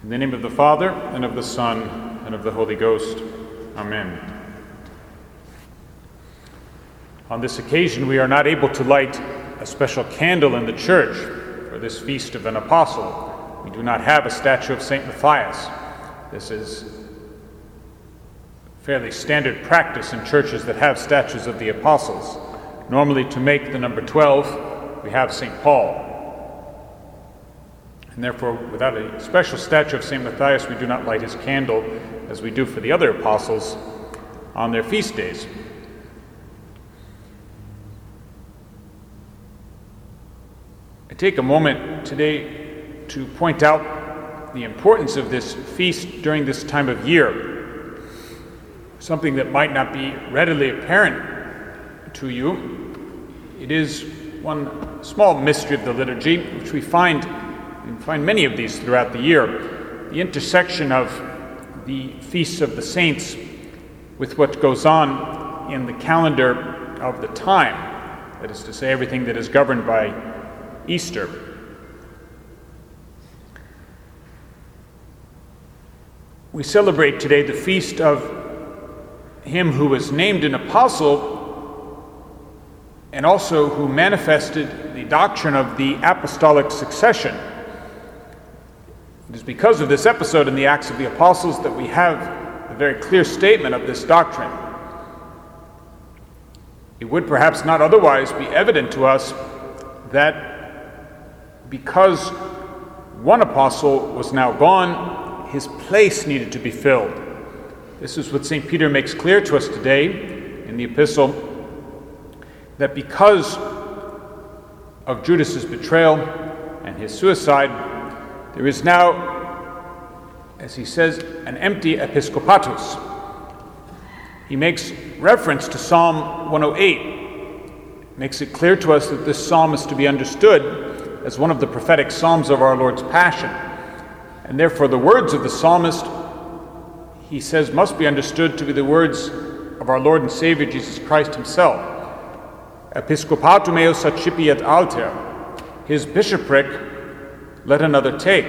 In the name of the Father, and of the Son, and of the Holy Ghost. Amen. On this occasion, we are not able to light a special candle in the church for this feast of an apostle. We do not have a statue of St. Matthias. This is fairly standard practice in churches that have statues of the apostles. Normally, to make the number 12, we have St. Paul. And therefore, without a special statue of St. Matthias, we do not light his candle as we do for the other apostles on their feast days. I take a moment today to point out the importance of this feast during this time of year, something that might not be readily apparent to you. It is one small mystery of the liturgy, which we find many of these throughout the year. The intersection of the feasts of the saints with what goes on in the calendar of the time, that is to say, everything that is governed by Easter. We celebrate today the feast of him who was named an apostle and also who manifested the doctrine of the apostolic succession. It is because of this episode in the Acts of the Apostles that we have a very clear statement of this doctrine. It would perhaps not otherwise be evident to us that because one apostle was now gone, his place needed to be filled. This is what St. Peter makes clear to us today in the epistle, that because of Judas's betrayal and his suicide, there is now, as he says, an empty episcopatus. He makes reference to Psalm 108, makes it clear to us that this psalm is to be understood as one of the prophetic psalms of our Lord's Passion. And therefore the words of the psalmist, he says, must be understood to be the words of our Lord and Savior Jesus Christ himself. Episcopatum eos accipiet alter, his bishopric let another take.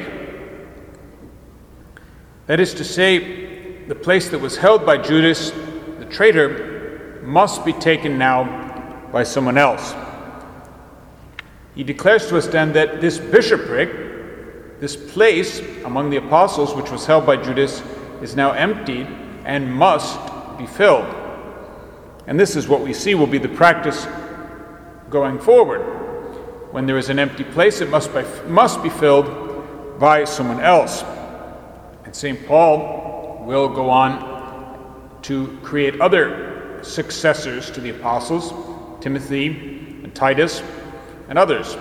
That is to say, the place that was held by Judas, the traitor, must be taken now by someone else. He declares to us then that this bishopric, this place among the apostles which was held by Judas, is now emptied and must be filled. And this is what we see will be the practice going forward. When there is an empty place, it must be filled by someone else. And St. Paul will go on to create other successors to the apostles, Timothy and Titus and others.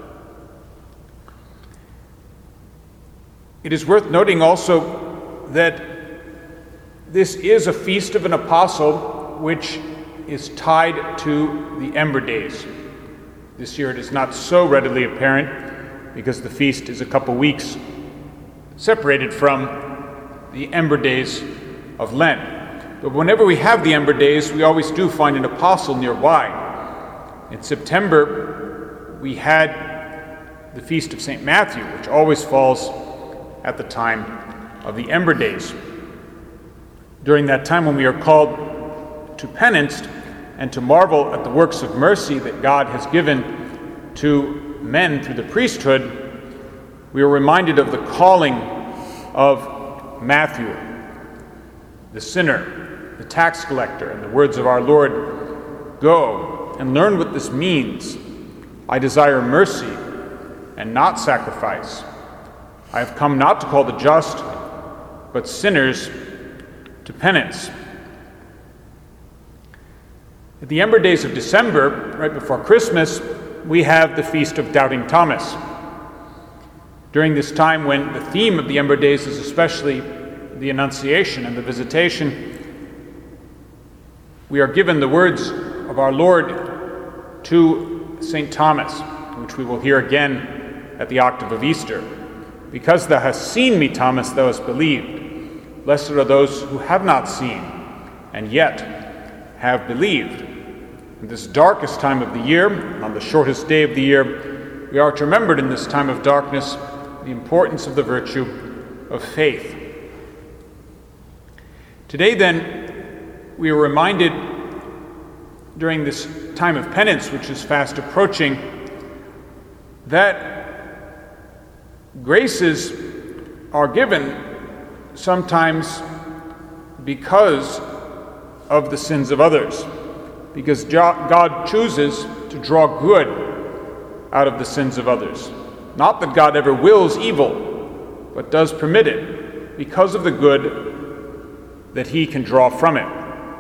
It is worth noting also that this is a feast of an apostle which is tied to the Ember Days. This year it is not so readily apparent because the feast is a couple weeks separated from the Ember Days of Lent. But whenever we have the Ember Days, we always do find an apostle nearby. In September, we had the Feast of St. Matthew, which always falls at the time of the Ember Days. During that time when we are called to penance and to marvel at the works of mercy that God has given to men through the priesthood, we are reminded of the calling of Matthew, the sinner, the tax collector, and the words of our Lord, "Go and learn what this means. I desire mercy and not sacrifice. I have come not to call the just, but sinners to penance." At the Ember Days of December, right before Christmas, we have the Feast of Doubting Thomas. During this time when the theme of the Ember Days is especially the Annunciation and the Visitation, we are given the words of our Lord to St. Thomas, which we will hear again at the octave of Easter. "Because thou hast seen me, Thomas, thou hast believed. Blessed are those who have not seen, and yet have believed." In this darkest time of the year, on the shortest day of the year, we are to remember in this time of darkness the importance of the virtue of faith. Today, then, we are reminded during this time of penance, which is fast approaching, that graces are given sometimes because of the sins of others, because God chooses to draw good out of the sins of others. Not that God ever wills evil, but does permit it because of the good that he can draw from it.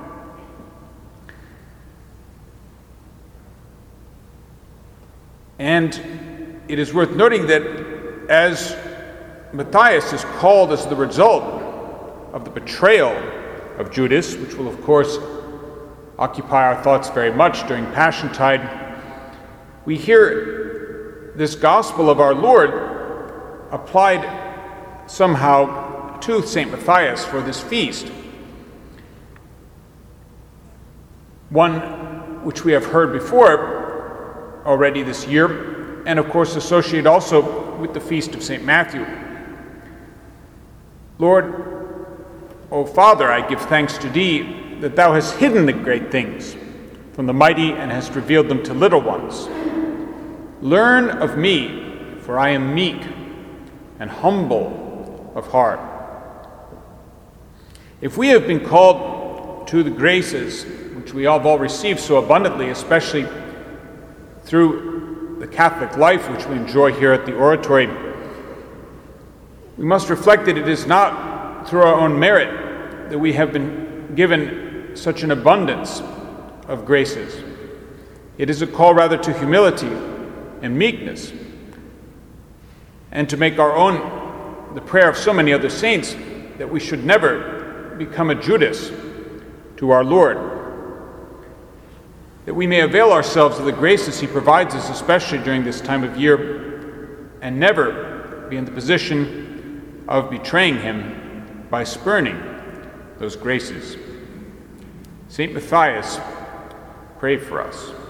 And it is worth noting that as Matthias is called as the result of the betrayal of Judas, which will of course occupy our thoughts very much during Passiontide, we hear this gospel of our Lord applied somehow to St. Matthias for this feast. One which we have heard before already this year, and of course associated also with the feast of St. Matthew. Lord, O Father, I give thanks to thee that thou hast hidden the great things from the mighty and hast revealed them to little ones. Learn of me, for I am meek and humble of heart. If we have been called to the graces which we have all received so abundantly, especially through the Catholic life which we enjoy here at the oratory, we must reflect that it is not through our own merit that we have been given such an abundance of graces. It is a call rather to humility and meekness, and to make our own the prayer of so many other saints that we should never become a Judas to our Lord, that we may avail ourselves of the graces he provides us, especially during this time of year, and never be in the position of betraying him by spurning those graces. St. Matthias, pray for us.